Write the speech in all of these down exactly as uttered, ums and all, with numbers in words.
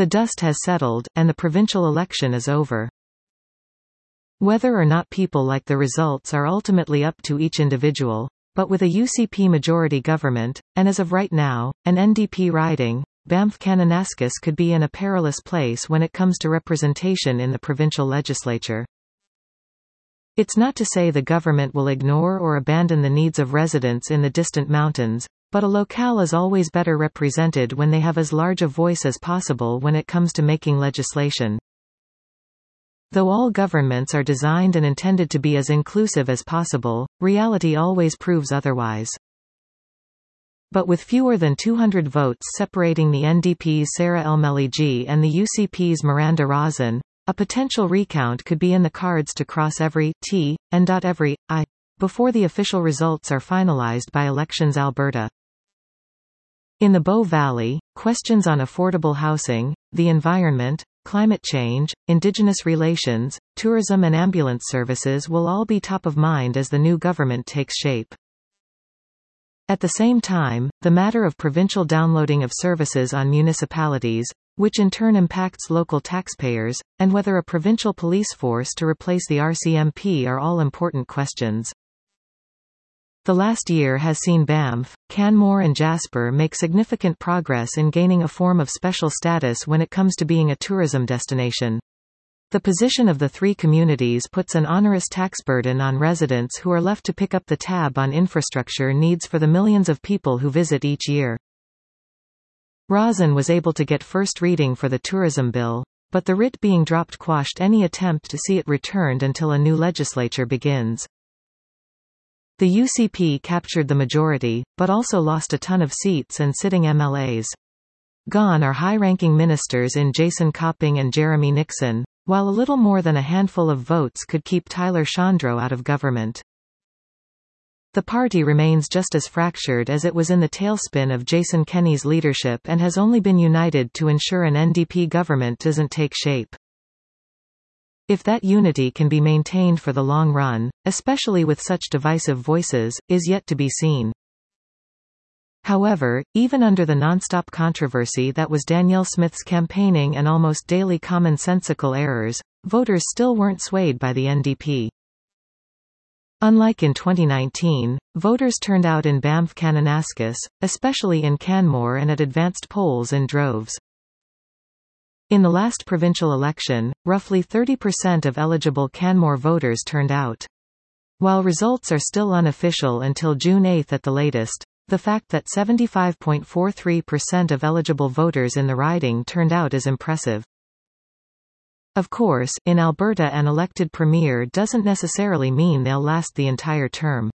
The dust has settled, and the provincial election is over. Whether or not people like the results are ultimately up to each individual, but with a U C P majority government, and as of right now, an N D P riding, Banff Kananaskis could be in a perilous place when it comes to representation in the provincial legislature. It's not to say the government will ignore or abandon the needs of residents in the distant mountains, but a locale is always better represented when they have as large a voice as possible when it comes to making legislation. Though all governments are designed and intended to be as inclusive as possible, reality always proves otherwise. But with fewer than two hundred votes separating the N D P's Sarah Elmeligi and the U C P's Miranda Rosen, a potential recount could be in the cards to cross every T and dot every I before the official results are finalized by Elections Alberta. In the Bow Valley, questions on affordable housing, the environment, climate change, Indigenous relations, tourism and ambulance services will all be top of mind as the new government takes shape. At the same time, the matter of provincial downloading of services on municipalities, which in turn impacts local taxpayers, and whether a provincial police force to replace the R C M P are all important questions. The last year has seen Banff, Canmore and Jasper make significant progress in gaining a form of special status when it comes to being a tourism destination. The position of the three communities puts an onerous tax burden on residents who are left to pick up the tab on infrastructure needs for the millions of people who visit each year. Rosen was able to get first reading for the tourism bill, but the writ being dropped quashed any attempt to see it returned until a new legislature begins. The U C P captured the majority, but also lost a ton of seats and sitting M L As. Gone are high-ranking ministers in Jason Copping and Jeremy Nixon, while a little more than a handful of votes could keep Tyler Shandro out of government. The party remains just as fractured as it was in the tailspin of Jason Kenney's leadership and has only been united to ensure an N D P government doesn't take shape. If that unity can be maintained for the long run, especially with such divisive voices, is yet to be seen. However, even under the nonstop controversy that was Danielle Smith's campaigning and almost daily commonsensical errors, voters still weren't swayed by the N D P. Unlike in twenty nineteen, voters turned out in Banff Kananaskis, especially in Canmore and at advanced polls in droves. In the last provincial election, roughly thirty percent of eligible Canmore voters turned out. While results are still unofficial until June eighth at the latest, the fact that seventy-five point four three percent of eligible voters in the riding turned out is impressive. Of course, in Alberta an elected premier doesn't necessarily mean they'll last the entire term.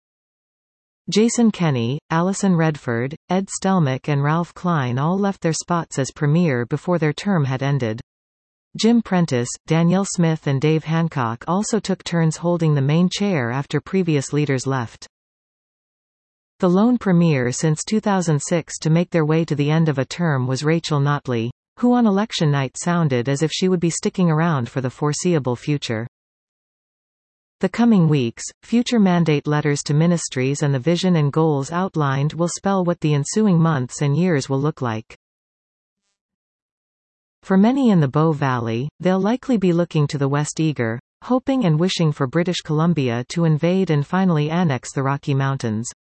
Jason Kenney, Alison Redford, Ed Stelmach and Ralph Klein all left their spots as premier before their term had ended. Jim Prentice, Danielle Smith and Dave Hancock also took turns holding the main chair after previous leaders left. The lone premier since two thousand six to make their way to the end of a term was Rachel Notley, who on election night sounded as if she would be sticking around for the foreseeable future. The coming weeks, future mandate letters to ministries and the vision and goals outlined will spell what the ensuing months and years will look like. For many in the Bow Valley, they'll likely be looking to the west eager, hoping and wishing for British Columbia to invade and finally annex the Rocky Mountains.